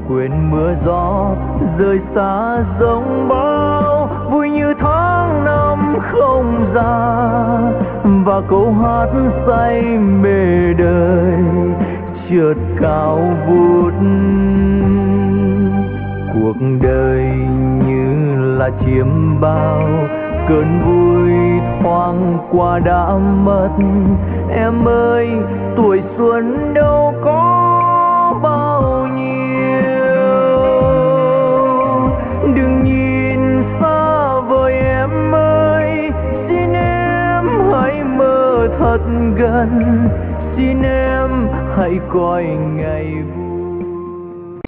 quên mưa gió rời xa giống bão, vui như tháng năm không già, và câu hát say mê đời chợt cao vút. Cuộc đời như là chiêm bao, cơn vui thoáng qua đã mất. Em ơi, tuổi xuân đâu có bao nhiêu, đừng nhìn xa vời em ơi, xin em hãy mơ thật gần, xin em hãy coi ngày